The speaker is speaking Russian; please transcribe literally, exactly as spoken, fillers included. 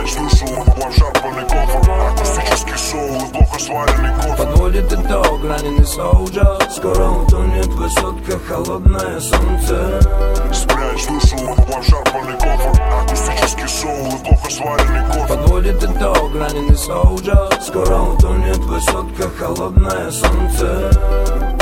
Спрячь душу в обшарпанный кофр. Акустический соул и плохо сваренный кофе. Подводит итог раненый солджер. Скоро утонет в высотках холодное солнце. Спрячь душу в обшарпанный кофр. Акустический соул и плохо сваренный кофе. Подводит итог раненый солджер. Скоро утонет в высотках холодное солнце.